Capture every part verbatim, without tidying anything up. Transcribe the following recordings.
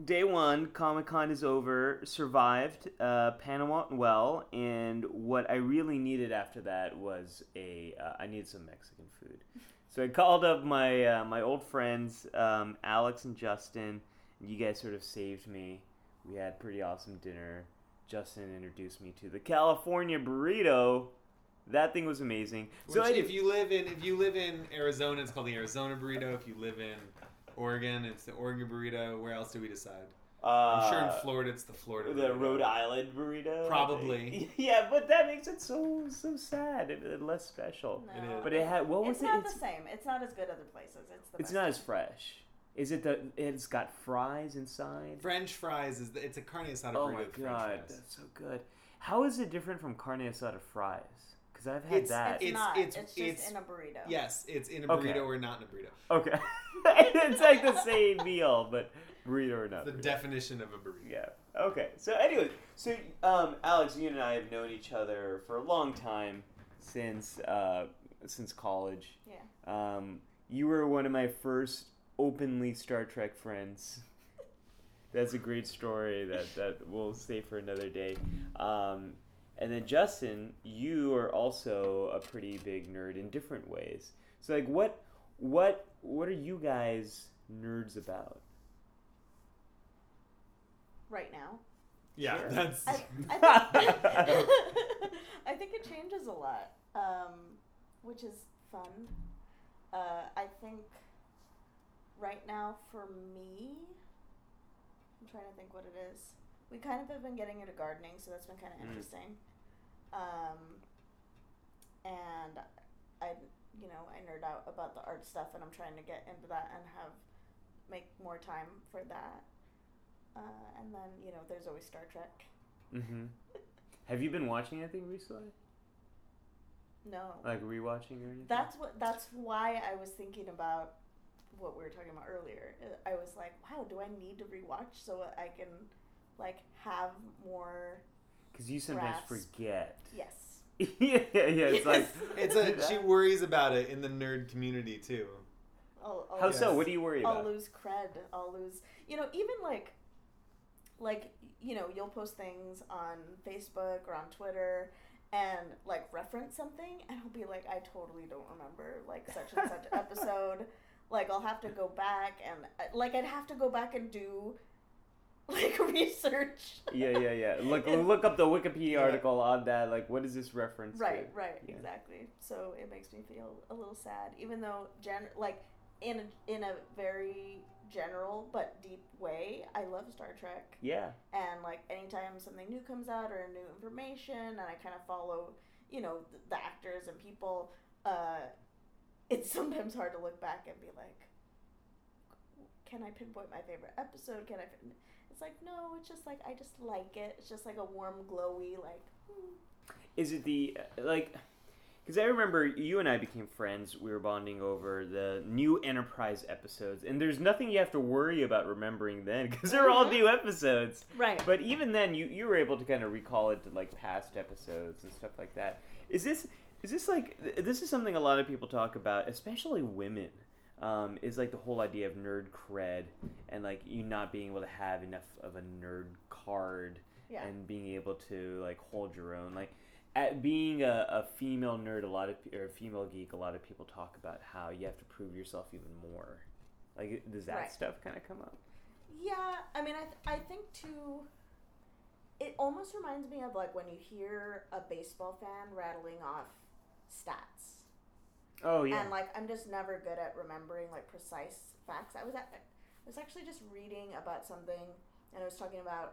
day one, Comic-Con is over, survived, uh, Panama went well, and what I really needed after that was a, uh, I needed some Mexican food. So I called up my uh, my old friends, um, Alex and Justin, and you guys sort of saved me. We had pretty awesome dinner. Justin introduced me to the California burrito. That thing was amazing. Which, so I, if you live in if you live in Arizona, it's called the Arizona burrito. If you live in Oregon, it's the Oregon burrito. Where else do we decide? uh, I'm sure in Florida, it's the Florida. The burrito. Rhode Island burrito? Probably. Yeah, but that makes it so so sad and less special. No. It is. But it had, what was it's it? not it's, the same. It's not as good other places. It's the it's best not one. as fresh. Is it the, it's got fries inside? French fries is the, it's a carne asada Oh burrito. my with French god, fries. that's so good. How is it different from carne asada fries? Because I've had It's- that. It's, It's- not. it's- It's, just it's- in a burrito. Yes, it's in a Okay. burrito or not in a burrito. Okay. It's like the same meal, but burrito or not. The burrito. definition of a burrito. Yeah. Okay. So anyway, so um, Alex, you and I have known each other for a long time since uh, since college. Yeah. Um, you were one of my first openly Star Trek friends. That's a great story that, that we'll save for another day. Um, and then Justin, you are also a pretty big nerd in different ways. So like, what what what are you guys nerds about? Right now. Yeah, Sure. that's. I, I, think, I think it changes a lot, um, which is fun. Uh, I think right now for me, I'm trying to think what it is. We kind of have been getting into gardening, so that's been kind of Mm. interesting. Um, and I, you know, I nerd out about the art stuff, and I'm trying to get into that and have make more time for that. Uh, and then, you know, there's always Star Trek. Mm-hmm. Have you been watching anything recently? No. Like rewatching or anything? That's what. That's why I was thinking about what we were talking about earlier. I was like, wow, do I need to rewatch so I can, like, have more? Because you sometimes grasp. forget. Yes. yeah, yeah, it's like... It's a. She worries about it in the nerd community too. I'll, I'll How lose, so? What do you worry I'll about? lose cred. I'll lose. You know, even like, like you know, you'll post things on Facebook or on Twitter. And like reference something, and I'll be like, I totally don't remember like such and such episode. Like I'll have to go back and like I'd have to go back and do like research. Yeah, yeah, yeah. Look, look up the Wikipedia Yeah. article on that. Like, what is this reference Right, to? right, Yeah. exactly. So it makes me feel a little sad, even though gen like in a, in a very general but deep way, I love Star Trek. Yeah. And like anytime something new comes out or new information, and I kind of follow, you know, the, the actors and people, uh, it's sometimes hard to look back and be like, can I pinpoint my favorite episode? Can I? Pin-? It's like no, it's just like I just like it. It's just like a warm, glowy like. Hmm. Is it the, like, because I remember you and I became friends. We were bonding over the new Enterprise episodes. And there's nothing you have to worry about remembering then because they're all new episodes. Right. But even then, you, you were able to kind of recall it to, like, past episodes and stuff like that. Is this, is this like, th- this is something a lot of people talk about, especially women, um, is, like, the whole idea of nerd cred and, like, you not being able to have enough of a nerd card Yeah. and being able to, like, hold your own. Like, at being a, a female nerd, a lot of or a female geek, a lot of people talk about how you have to prove yourself even more. Like, does that Right. stuff kind of come up? Yeah, I mean, I th- I think too. It almost reminds me of like when you hear a baseball fan rattling off stats, Oh yeah. and like I'm just never good at remembering like precise facts. I was at, I was actually just reading about something, and I was talking about.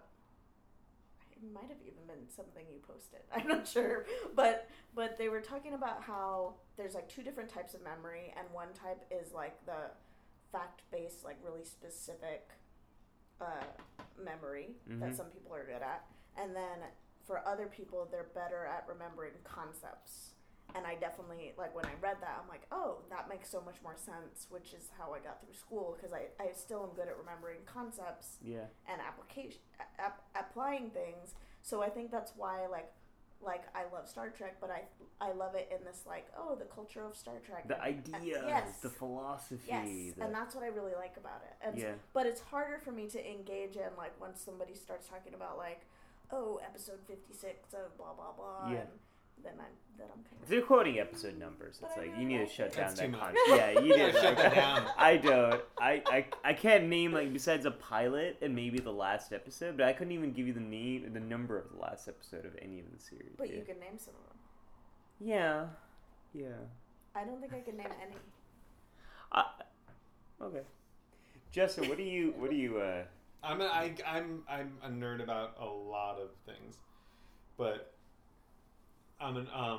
It might have even been something you posted. I'm not sure, but but they were talking about how there's like two different types of memory, and one type is like the fact-based, like really specific uh, memory Mhm. that some people are good at, and then for other people, they're better at remembering concepts. And I definitely, like, when I read that, I'm like, oh, that makes so much more sense, which is how I got through school, because I, I still am good at remembering concepts Yeah. and application ap- applying things. So I think that's why, like, like I love Star Trek, but I I love it in this like oh the culture of Star Trek, The and, ideas, uh, yes, the philosophy. yes, the... and that's what I really like about it. And Yeah. but it's harder for me to engage in like when somebody starts talking about like oh episode fifty-six of blah blah blah. Yeah. And then I'm then I'm kind If of they're quoting episode numbers, But it's I like really you need to like shut it. down That's that too much. content. Yeah, you You need gotta to shut that down. I don't. I, I I can't name like besides a pilot and maybe the last episode, but I couldn't even give you the name, the number of the last episode of any of the series. but yeah. you can name some of them. Yeah, yeah. I don't think I can name any. I, okay. Justin, what do you what do you uh? I'm a, I, I'm I'm a nerd about a lot of things, but I'm an um.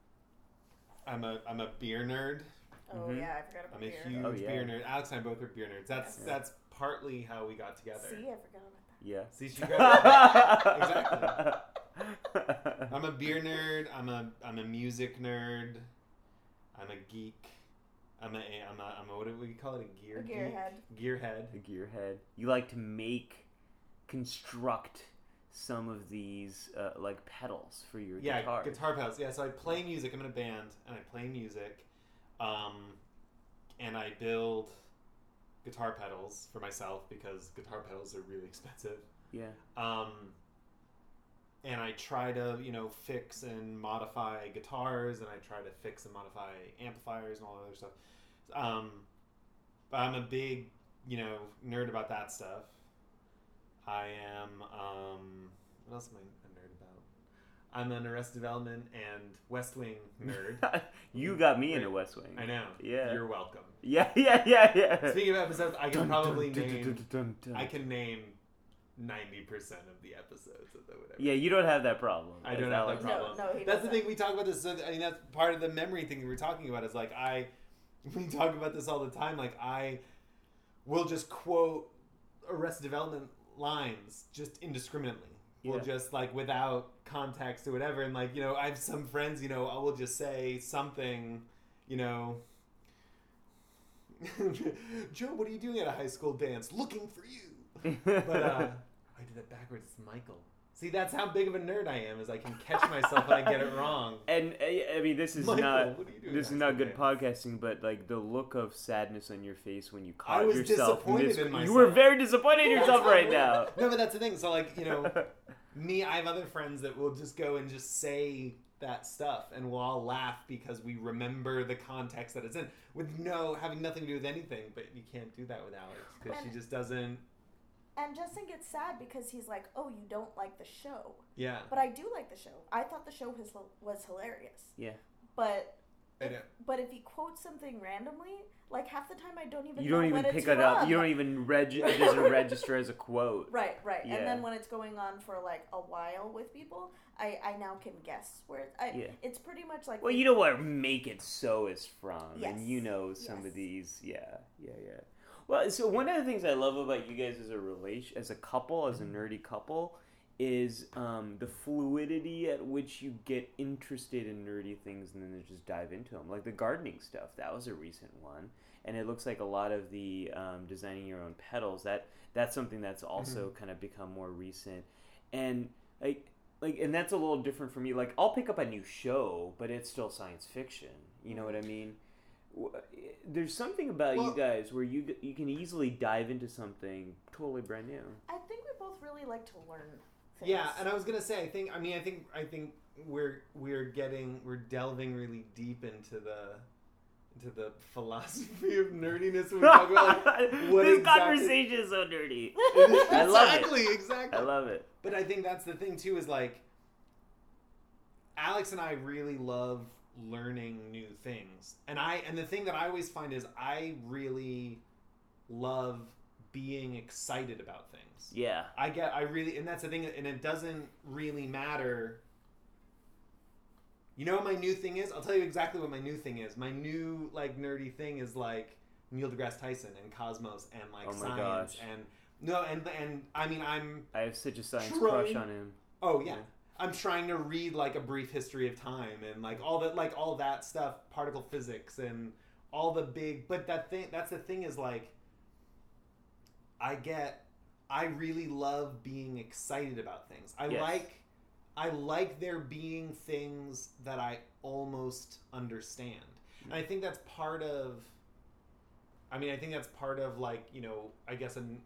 I'm a I'm a beer nerd. Oh Mhm. yeah, I forgot about I'm a beer. huge Oh, yeah. beer nerd. Alex and I both are beer nerds. That's Yeah. that's partly how we got together. See, I forgot about that. Yeah. See, she got exactly. I'm a beer nerd. I'm a I'm a music nerd. I'm a geek. I'm a I'm a I'm a what do we call it? A gear A geek? gearhead. Gearhead. The gearhead. You like to make, construct some of these uh, like pedals for your Yeah, guitar. guitar pedals. Yeah, so I play music. I'm in a band and I play music, um, and I build guitar pedals for myself because guitar pedals are really expensive. Yeah. Um, and I try to, you know, fix and modify guitars, and I try to fix and modify amplifiers and all that other stuff. Um, but I'm a big, you know, nerd about that stuff. I am, um, what else am I a nerd about? I'm an Arrested Development and West Wing nerd. You got me into Right. West Wing. I know. Yeah. You're welcome. Yeah, yeah, yeah, yeah. Speaking of episodes, I can Dun, probably dun, dun, name, dun, dun, dun. I can name ninety percent of the episodes of the whatever. Yeah, you don't have that problem. I don't as have Alex that problem. No, no, he that's the doesn't. thing we talk about this. So I mean, that's part of the memory thing we were talking about. Is like I, we talk about this all the time. Like I will just quote Arrested Development lines just indiscriminately. We'll Yeah. just like without context or whatever. And like you know, I have some friends. You know, I will just say something. You know. Joe, what are you doing at a high school dance? Looking for you. But uh, I did that backwards. It's Michael. See, that's how big of a nerd I am. Is I can catch myself when I get it wrong. And uh, I mean, this is Michael, not what are you doing this is at not high good school dance? podcasting, but like the look of sadness on your face when you caught I was yourself. disappointed mis- in myself. You were very disappointed in That's yourself how right weird. now. No, but that's the thing. So like you know, me, I have other friends that will just go and just say that stuff, and we'll all laugh because we remember the context that it's in, with no having nothing to do with anything. But you can't do that with Alex because she And- just doesn't. And Justin gets sad because he's like, "Oh, you don't like the show," Yeah. but I do like the show. I thought the show was was hilarious. Yeah. But I know. but if he quotes something randomly, like half the time I don't even You know don't even what pick it's it up. from. You don't even reg. It doesn't register as a quote. Right, right. Yeah. And then when it's going on for like a while with people, I, I now can guess where it's. I, Yeah. It's pretty much like. Well, you know what Make It So is from, Yes. and you know some Yes. of these. Yeah, yeah, yeah. Well, so one of the things I love about you guys as a relation, as a couple, as a nerdy couple, is um, the fluidity at which you get interested in nerdy things and then just dive into them. Like the gardening stuff, that was a recent one, and it looks like a lot of the um, designing your own pedals. That that's something that's also kind of become more recent, and like like and that's a little different for me. Like I'll pick up a new show, but it's still science fiction. You know what I mean? W- There's something about Well- you guys where you you can easily dive into something totally brand new. I think we both really like to learn things. Yeah, and I was gonna say, I think, I mean, I think, I think we're we're getting, we're delving really deep into the into the philosophy of nerdiness when we talk about like what this exactly. conversation is so nerdy. I love it. exactly, exactly. I love it. But I think that's the thing too. Is like Alex and I really love learning new things, and I and the thing that I always find is I really love being excited about things. Yeah. I get, I really, and that's the thing, and it doesn't really matter. You know what my new thing is? I'll tell you exactly what my new thing is. My new, like, nerdy thing is, like, Neil deGrasse Tyson and Cosmos and, like, Oh my science. gosh. And, no, and, and, I mean, I'm, I have such a science Trying- crush on him. oh, yeah. Yeah. I'm trying to read, like, A Brief History of Time and, like, all that, like, all that stuff, particle physics and all the big, but that thing, that's the thing is, like, I get, I really love being excited about things. I Yes. like, I like there being things that I almost understand. And I think that's part of, I mean, I think that's part of, like, you know, I guess a n-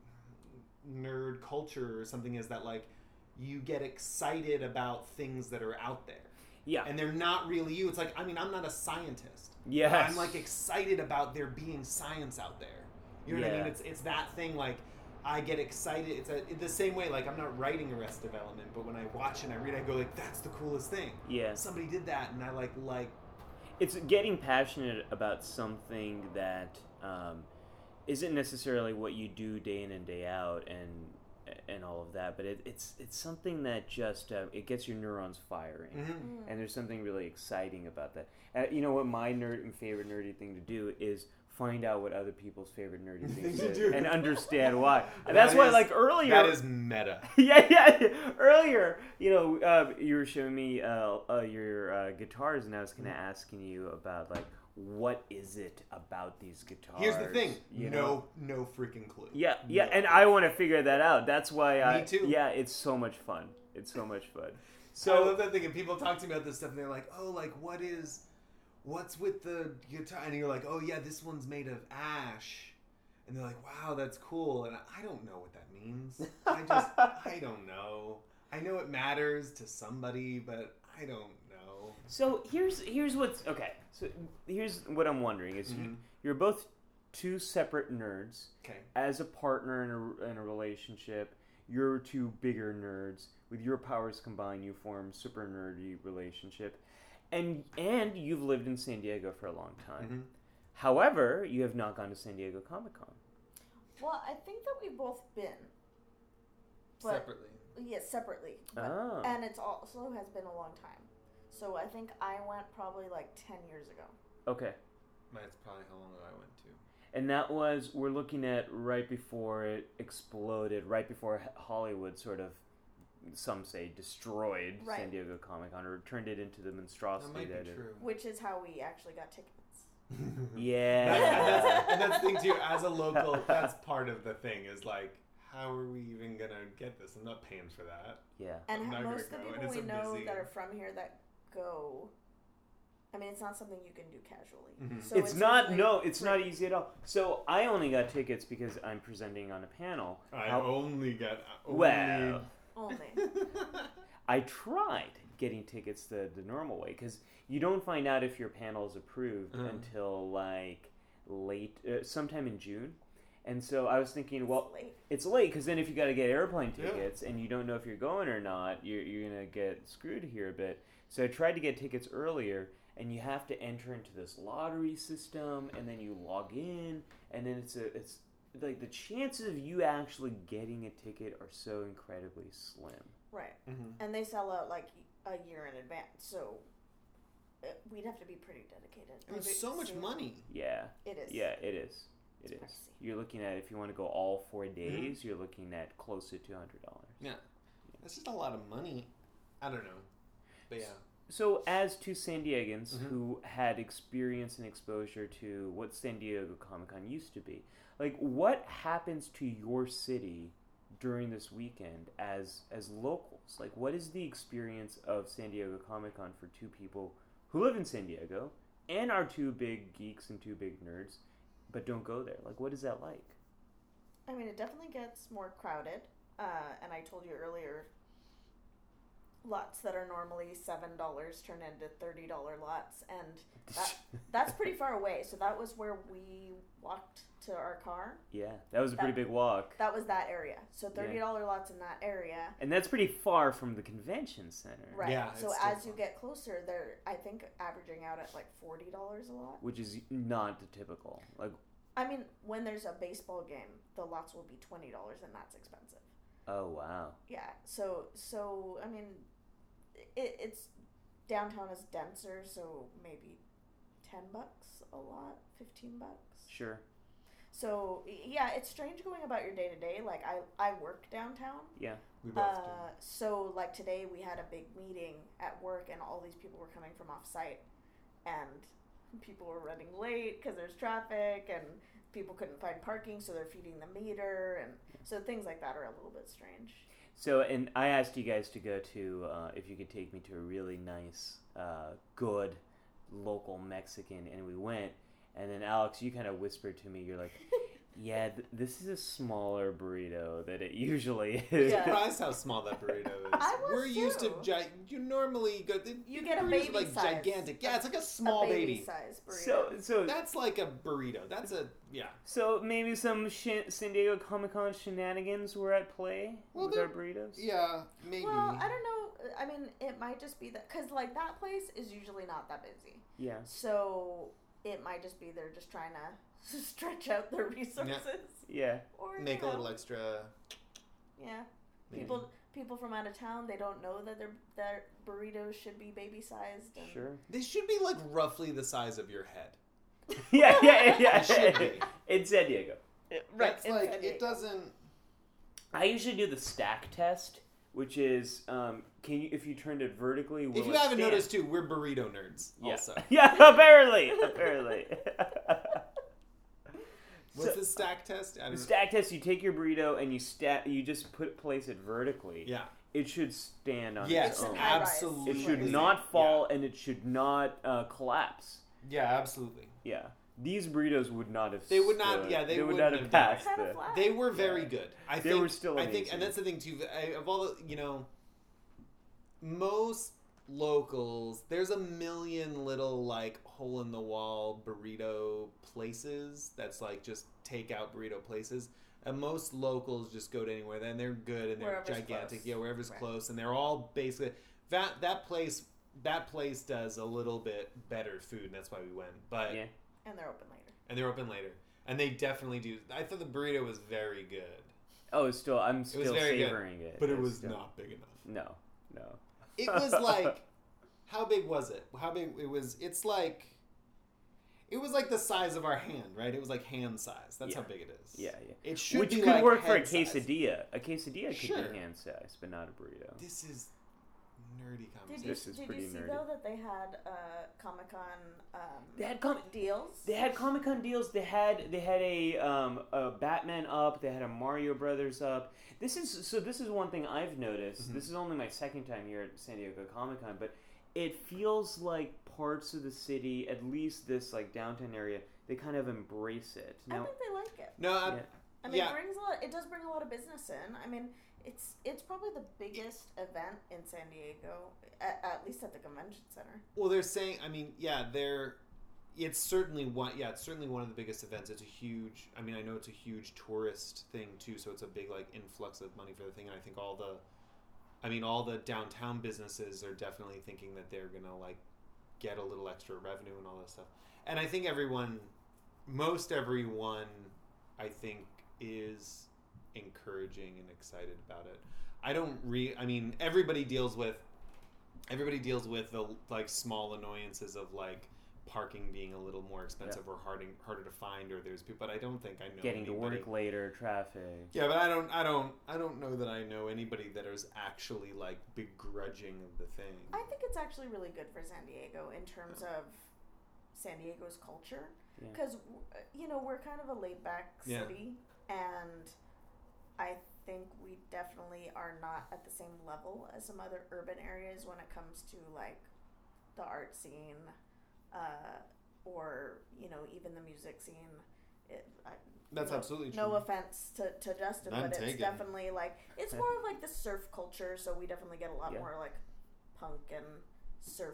nerd culture or something is that, like, you get excited about things that are out there. Yeah. And they're not really you. It's like, I mean, I'm not a scientist. Yes. But I'm, like, excited about there being science out there. You know what I Yeah. mean? It's it's that thing, like, I get excited. It's a, the same way, like, I'm not writing Arrested Development, but when I watch and I read, I go, like, that's the coolest thing. Yeah. Somebody did that, and I, like, like... It's getting passionate about something that um, isn't necessarily what you do day in and day out and and all of that, but it, it's it's something that just uh, it gets your neurons firing, Mm-hmm. Mm. and there's something really exciting about that. Uh, you know what my nerd and favorite nerdy thing to do is find out what other people's favorite nerdy things Things to is do. and understand why. And That that's why, is- like earlier, That is meta. yeah, yeah. Earlier, you know, uh, you were showing me uh, uh, your uh, guitars, and I was kind of asking you about like, what is it about these guitars? Here's the thing. you no, know? no freaking clue. Yeah, yeah, No. and I want to figure that out. That's why I. Me too. Yeah, it's so much fun. It's so much fun. So I So love that thing. And people talk to me about this stuff, and they're like, "Oh, like what is, what's with the guitar?" And you're like, "Oh yeah, this one's made of ash." And they're like, "Wow, that's cool." And I don't know what that means. I just, I don't know. I know it matters to somebody, but I don't know. So here's here's what's okay. So here's what I'm wondering is you, Mhm. you're both two separate nerds. Okay. As a partner in a, in a relationship, you're two bigger nerds. With your powers combined, you form super nerdy relationship, and and you've lived in San Diego for a long time. Mhm. However, you have not gone to San Diego Comic Con. Well, I think that we've both been. But, Separately. Yes, separately. But, Oh. And it's also has been a long time. So I think I went probably like ten years ago. Okay. That's probably how long ago I went to. And that was, we're looking at right before it exploded, right before H- Hollywood sort of, some say, destroyed Right. San Diego Comic Con or turned it into the That monstrosity might that be it- true. Which is how we actually got tickets. Yeah. That- and, that's, and that's the thing too. As a local, that's part of the thing. Is like, how are we even gonna get this? I'm not paying for that. Yeah. And I'm ha- not most of the gonna go, and people it's we a know museum. that are from here that go, I mean, it's not something you can do casually. Mhm. So it's, not, usually no, it's not free. easy at all. So I only got tickets because I'm presenting on a panel. I How- only get only... well, Only. I tried getting tickets the, the normal way because you don't find out if your panel is approved Uh-huh. until like late, uh, sometime in June. And so I was thinking, well, It's late. it's late because then if you got to get airplane Yeah. tickets and you don't know if you're going or not, you're, you're going to get screwed here a bit. So I tried to get tickets earlier, and you have to enter into this lottery system, and then you log in, and then it's a it's like the chances of you actually getting a ticket are so incredibly slim. Right. Mhm. And they sell out like a year in advance. So uh, we'd have to be pretty dedicated. And it's Maybe so much soon. money. Yeah, It is. yeah, it is. It It's is. pricey. You're looking at, if you want to go all four days, you're looking at close to two hundred dollars. Yeah, that's just a lot of money. I don't know, but yeah. So, as two San Diegans Mhm. who had experience and exposure to what San Diego Comic Con used to be, like, what happens to your city during this weekend as as locals? Like, what is the experience of San Diego Comic Con for two people who live in San Diego and are two big geeks and two big nerds, but don't go there? Like, what is that like? I mean, it definitely gets more crowded. Uh, and I told you earlier, lots that are normally seven dollars turn into thirty dollar lots. And that, that's pretty far away. So that was where we walked to our car. Yeah, that was a pretty That- big walk. That was that area. So thirty dollar lots in that area. And that's pretty far from the convention center. Right. Yeah, so it's still as you far. get closer, they're, I think, averaging out at like forty dollars a lot. Which is not the typical. Like, I mean, when there's a baseball game, the lots will be twenty dollars, and that's expensive. oh, wow. Yeah. So, so I mean, it, it's downtown is denser, so maybe ten bucks a lot, fifteen bucks. Sure. So y- yeah, it's strange going about your day to day. Like I, I work downtown. Yeah. We both Uh, so like today we had a big meeting at work, and all these people were coming from off site, and people were running late because there's traffic, and people couldn't find parking, so they're feeding the meter, and so things like that are a little bit strange. So, and I asked you guys to go to, uh, if you could take me to a really nice, uh, good local Mexican, and we went. And then Alex, you kind of whispered to me, you're like, yeah, th- this is a smaller burrito than it usually is. Yeah. Surprised how small that burrito is. I was We're used to too. gi- you normally go. The, You the get a burritos baby are like size. gigantic. Yeah, it's like a small a baby, baby. size burrito. So, so, That's like a burrito. That's a yeah. so maybe some sh- San Diego Comic Con shenanigans were at play Well, with they're- our burritos. Yeah, maybe. Well, I don't know. I mean, it might just be that because like that place is usually not that busy, Yeah. so it might just be they're just trying to stretch out their resources. Yeah. Or Make you a know, little extra. Yeah. Maybe. People people from out of town, they don't know that their their burritos should be baby sized. Sure. They should be like roughly the size of your head. Yeah, yeah, yeah. It should be. In San Diego. That's in like San it Diego. doesn't. I usually do the stack test, which is um, can you if you turned it vertically. Will If you it haven't stand? noticed too, we're burrito nerds. Yeah. Also, Yeah, apparently, apparently. what's So- the stack test? I The don't stack test, you take your burrito and you stack. You just put place it vertically. Yeah. It should stand on Yes, its own. high rise. absolutely. It should not fall and it should not uh, collapse. Yeah, absolutely. Yeah. These burritos would not have. They would not- stood. yeah, they would wouldn't not have have done passed. Kind of the- flat. They were very Yeah. good. I They think, were still I think, amazing. and that's the thing too. I, of all the, you know, most locals, there's a million little like hole in the wall burrito places. That's like just takeout burrito places. And most locals just go to anywhere, and they're good and they're Wherever's gigantic. close. Yeah, wherever's Right. close, and they're all basically that that place. That place does a little bit better food, and that's why we went. But Yeah. And they're open later. and they're open later, and they definitely do. I thought the burrito was very good, Oh, it's still. I'm was still very good, savoring it. but it It's was still- not big enough. No, no. It was like, how big was it? How big it was? It's like, it was like the size of our hand, right? It was like hand size. That's Yeah. how big it is. Yeah, yeah. It should Which be could like work for a head size. quesadilla. A quesadilla could Sure. be hand size, but not a burrito. This is nerdy Did conversation. you, This is did pretty you see nerdy. though that they had uh, Comic Con um, They had com- deals? They had Comic Con deals. They had they had a um, a Batman up. They had a Mario Brothers up. This is so. This is one thing I've noticed. Mhm. This is only my second time here at San Diego Comic Con, but it feels like parts of the city, at least this like downtown area, they kind of embrace it. I Now, think they like it. No, I, Yeah. I mean, yeah. it brings a lot. It does bring a lot of business in. I mean, it's it's probably the biggest event in San Diego, at, at least at the convention center. Well, they're saying. I mean, yeah, they're. It's certainly one. Yeah, it's certainly one of the biggest events. It's a huge. I mean, I know it's a huge tourist thing too. So it's a big like influx of money for the thing. And I think all the. I mean, all the downtown businesses are definitely thinking that they're gonna like get a little extra revenue and all that stuff. And I think everyone, most everyone, I think is encouraging and excited about it. I don't re. I mean, everybody deals with. Everybody deals with the like small annoyances of like parking being a little more expensive or harder harder to find, or there's people. But I don't think I know getting to anybody. work later, traffic. Yeah, but I don't. I don't. I don't know that I know anybody that is actually like begrudging of the thing. I think it's actually really good for San Diego in terms of San Diego's culture, Yeah. because you know we're kind of a laid back Yeah. city, and I think we definitely are not at the same level as some other urban areas when it comes to like the art scene, uh, or you know even the music scene. It, I, That's no, absolutely true. No offense to, to Justin, None but it's taken. definitely like it's more of like the surf culture, so we definitely get a lot Yeah. more like punk and surf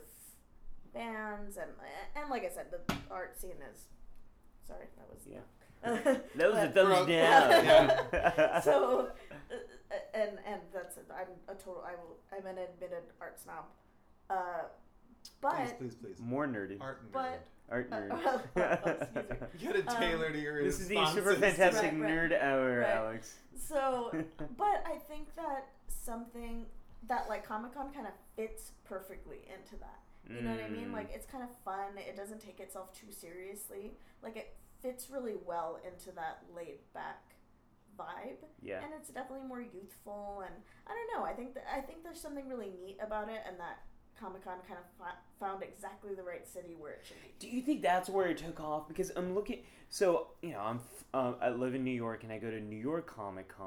bands and and like I said, the art scene is. Sorry, that was Yeah. That That was a but- thumbs Bro- down. Yeah. so, uh, and and that's it. I'm a total. I will. I'm an admitted art snob. Uh, but please, please, please. More nerdy. Art nerd. but- Art Uh, nerd. excuse me. You gotta Um, tailor to your This is the responses. super fantastic Right, right. nerd hour, Right. Alex. So, but I think that something that like Comic Con kind of fits perfectly into that. You know what I mean? Mm. Like it's kind of fun. It doesn't take itself too seriously. Like it fits really well into that laid back vibe. Yeah. And it's definitely more youthful. And I don't know. I think that I think there's something really neat about it, and that Comic Con kind of fa- found exactly the right city where it should be. Do you think that's where it took off? Because I'm looking. So you know, I'm f- uh, I live in New York, and I go to New York Comic Con,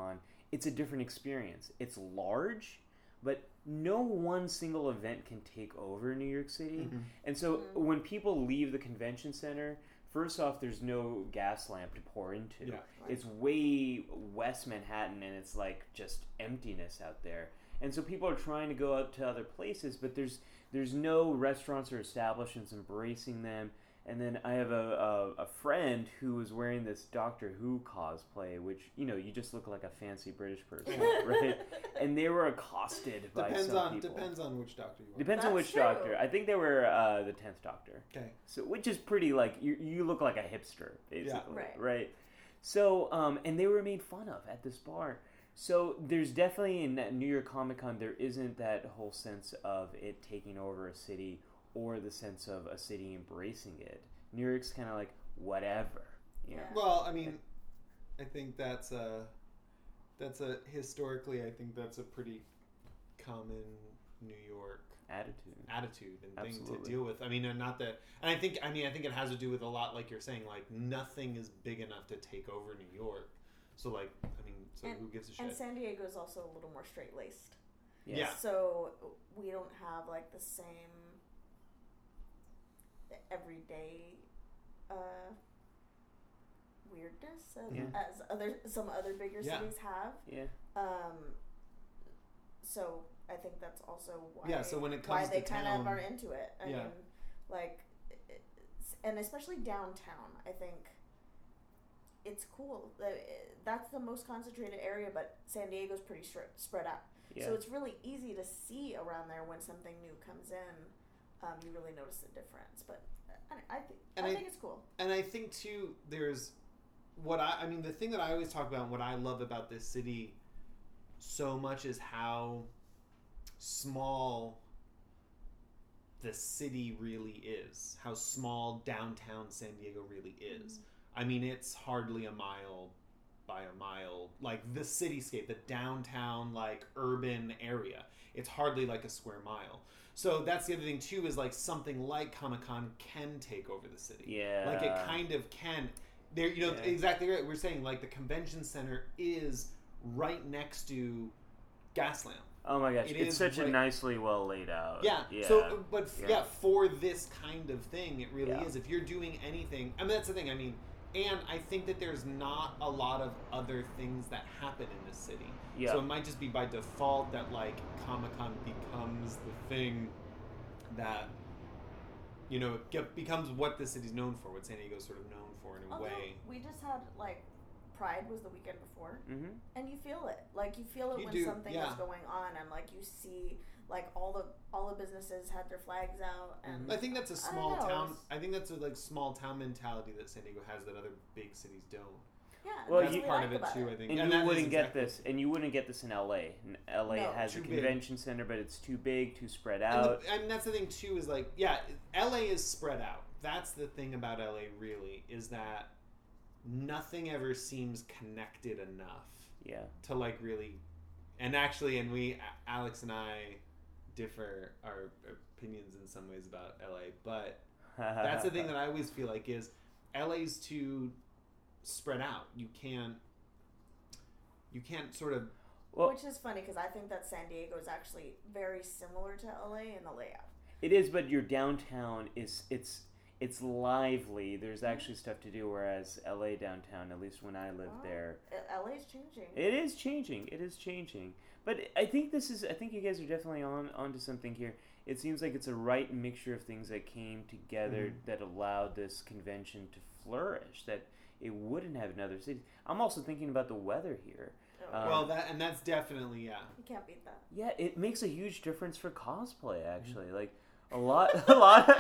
it's a different experience. It's large, but no one single event can take over New York City. Mhm. And so Mhm. when people leave the convention center, first off, there's no gas lamp to pour into. Yeah. Right. It's way West Manhattan, and it's like just emptiness out there. And so people are trying to go out to other places, but there's there's no restaurants or establishments embracing them. And then I have a, a, a friend who was wearing this Doctor Who cosplay, which, you know, you just look like a fancy British person, right? And they were accosted by Depends some on people. depends on which doctor you want. Depends on That's which true. Doctor. I think they were uh, the tenth Doctor. Okay. So, which is pretty, like, you you look like a hipster, basically, Right. right? So, um, and they were made fun of at this bar. So there's definitely in that New York Comic Con, there isn't that whole sense of it taking over a city or the sense of a city embracing it. New York's kind of like, whatever, you know? Yeah. Well, I mean, I think that's a that's a historically, I think that's a pretty common New York Attitude. attitude and thing to Absolutely. deal with. I mean, and not that, and I think, I mean, I think it has to do with a lot, like you're saying, like nothing is big enough to take over New York. So, like, I mean, so And- who gives a shit? And San Diego is also a little more straight laced. Yeah. So we don't have like the same everyday uh, weirdness as, Yeah. as other some other bigger Yeah. cities have. Yeah. Um, so I think that's also why. Yeah, so when it why comes they to kind town- of are into it. I Yeah. mean, like, it's, and especially downtown, I think it's cool. That- That's the most concentrated area, but San Diego's pretty stri- spread out. Yeah. So it's really easy to see around there when something new comes in. Um, you really notice the difference. But I, I, think And I I- think it's cool. And I think too, there's what I, I mean, the thing that I always talk about and what I love about this city so much is how small the city really is. How small downtown San Diego really is. I mean, it's hardly a mile by a mile. Like the cityscape, the downtown, like urban area. It's hardly like a square mile. So that's the other thing too, is like something like Comic-Con can take over the city. Yeah. Like it kind of can. There, you know, Yeah. exactly right. We're saying like the convention center is right next to Gaslamp. Oh my gosh, It it's is such a right- nicely well laid out. Yeah. Yeah. So, but f- Yeah. yeah. for this kind of thing, it really Yeah. is. If you're doing anything, I mean, that's the thing. I mean, and I think that there's not a lot of other things that happen in this city. Yeah. So it might just be by default that like Comic Con becomes the thing that, you know, get, becomes what the city's known for, what San Diego's sort of known for in a Although way. we just had like Pride was the weekend before, Mm-hmm. and you feel it. Like you feel it You when do, something yeah. is going on, and like you see like all the all the businesses had their flags out, and I think that's a I don't small know, town. it's- I think that's a like small town mentality that San Diego has that other big cities don't. yeah, Well, that's you- what part I of like it about too. it. I think, And, and you that is wouldn't get exactly- this, and you wouldn't get this in L A. N- L A No. has Too a big. convention center, but it's too big, too spread And out. the, I mean, that's the thing too. Is like, yeah, L A is spread out. That's the thing about L A. Really, is that nothing ever seems connected enough Yeah. to like really. And actually, and we, A- Alex and I, differ our opinions in some ways about L A. But that's the thing that I always feel like is L A's too spread out. You can't. You can't sort of. Well, Which is funny because I think that San Diego is actually very similar to L A in the layout. it is, but your downtown is it's it's lively. There's actually stuff to do, whereas L A downtown, at least when I lived Oh. there, L A is changing. it is changing. It is changing. But I think this is. I think you guys are definitely on onto something here. It seems like it's a right mixture of things that came together Mhm. that allowed this convention to flourish. That it wouldn't have in other cities. I'm also thinking about the weather here. Oh, Uh, Well, that and that's definitely yeah. you can't beat that. Yeah, it makes a huge difference for cosplay. Actually, like a lot, a lot,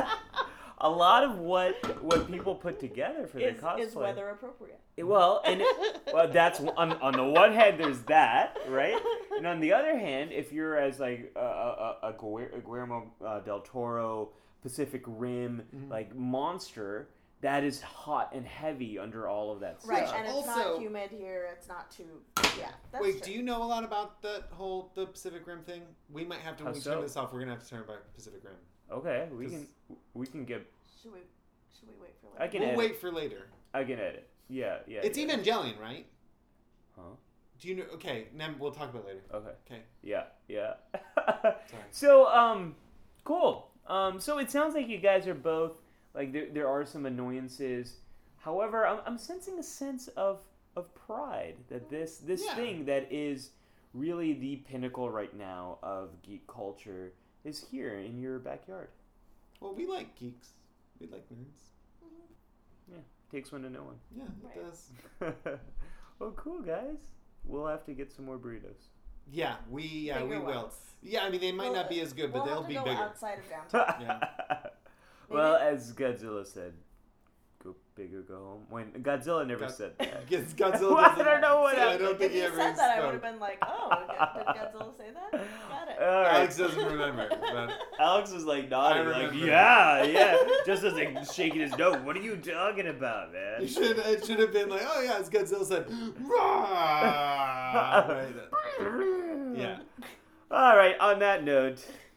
a lot of what what people put together for their Is, cosplay. is weather appropriate? It- well, and it, well, that's on on the one hand, there's that, right? And on the other hand, if you're as like a, a, a Guer- a Guillermo uh, del Toro Pacific Rim Mhm. like monster, that is hot and heavy under all of that stuff. Right, and it's Also- not humid here. It's not too. Yeah, that's Wait, true. do you know a lot about the whole the Pacific Rim thing? We might have to when How we turn so? this off. We're gonna have to turn back Pacific Rim. Okay, we 'Cause- can we can get Should we? Should we wait for? Later? I can We'll edit. wait for later. I can edit. Yeah, yeah. It's yeah. Evangelion, right? Huh? Do you know? Okay, now we'll talk about it later. Okay. Okay. Yeah, yeah. Sorry. So, um, cool. Um, so it sounds like you guys are both, like, there, there are some annoyances. However, I'm, I'm sensing a sense of, of pride that this, this Yeah. thing that is really the pinnacle right now of geek culture is here in your backyard. Well, we like geeks. We like nerds. Yeah, takes one to know one. Yeah, it Right. does. Well, cool, guys. We'll have to get some more burritos. Yeah, we yeah Bigger we will. ones. Yeah, I mean they might We'll- not be as good, but we'll they'll have to be go bigger. outside of downtown. Well, as Godzilla said, go big or go home. When Godzilla never God- said that. Because Godzilla Well, I doesn't. don't know what I happened. don't think if he you ever said that, I spoke. would have been like, oh, did Godzilla say that? Got it. All right. Alex doesn't remember. But Alex was like nodding, I like, remember. yeah, yeah. Just as like shaking his nose. What are you talking about, man? you should it should have been like, oh yeah, as Godzilla said, "Rah!" Right. Yeah. All right. On that note.